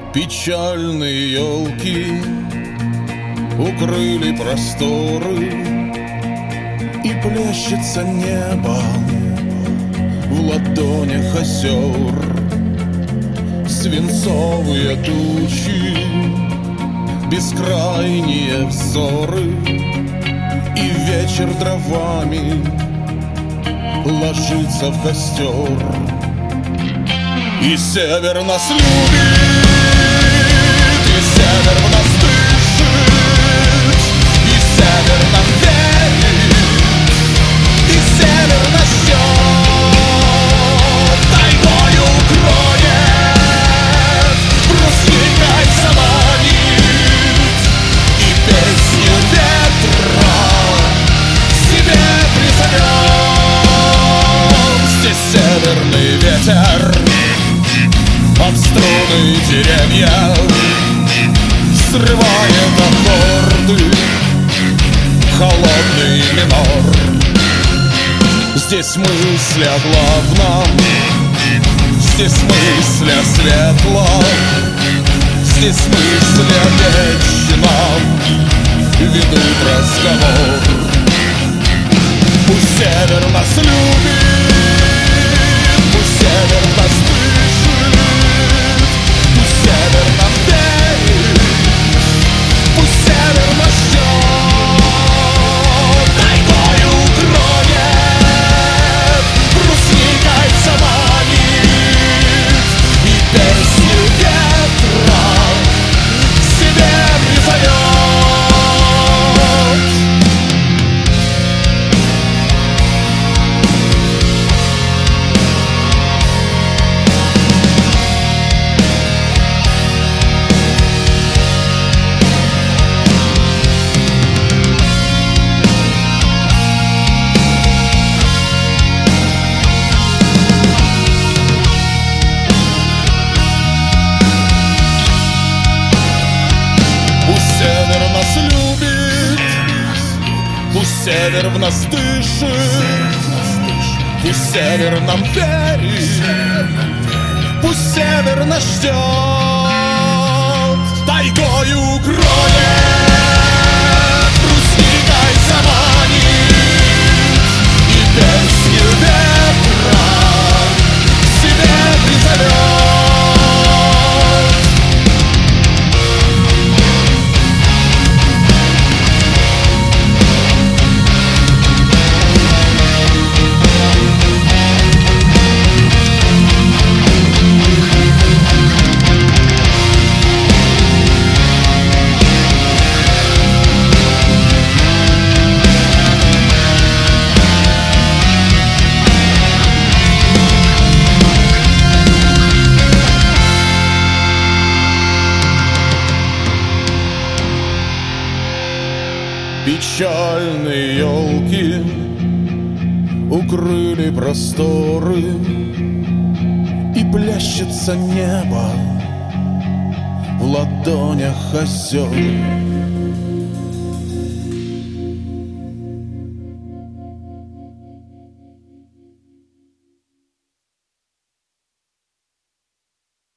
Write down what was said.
Печальные елки укрыли просторы, и плещется небо в ладонях озер. Свинцовые тучи, бескрайние взоры, и вечер дровами ложится в костер. И север нас любит, и север в нас дышит, и север нам верит, и север нас ждет, тайгою укроет, брусника заманит, и песню ветра себе призовем. Здесь северный ветер об струны деревья срывает аккорды, холодный минор. Здесь мысли о главном, здесь мысли о светлом, здесь мысли о вечном ведут разговор. Пусть север нас любит, пусть север нас дышит, пусть север нам верит, пусть север нас ждет, тайгою укроет, брусникой заманит, и песню ветра к себе призовет. Пусть север в нас дышит, пусть север нам верит, пусть север нас ждет, тайгою укроет, брусникой заманит, и песню ветра к себе призовет. Печальные елки укрыли просторы, и плещется небо в ладонях озер.